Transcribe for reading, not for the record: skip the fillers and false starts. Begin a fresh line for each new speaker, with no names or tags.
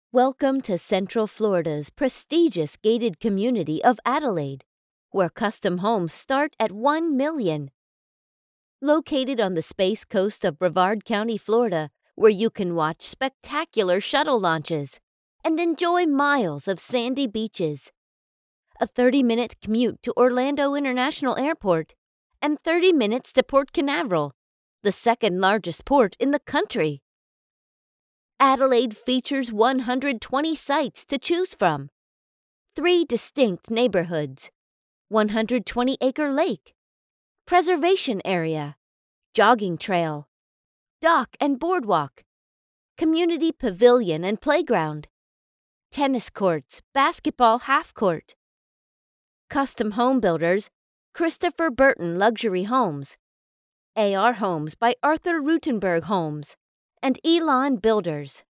Welcome to Central Florida's prestigious gated community of Adelaide, where custom homes start at $1 million. Located on the Space Coast of Brevard County, Florida, where you can watch spectacular shuttle launches and enjoy miles of sandy beaches. A 30-minute commute to Orlando International Airport and 30 minutes to Port Canaveral, the second largest port in the country. Adelaide features 120 sites to choose from, 3 distinct neighborhoods, 120-acre lake, preservation area, jogging trail, dock and boardwalk, community pavilion and playground, tennis courts, basketball half-court. Custom home builders, Christopher Burton Luxury Homes, AR Homes by Arthur Rutenberg Homes, and Elon Builders.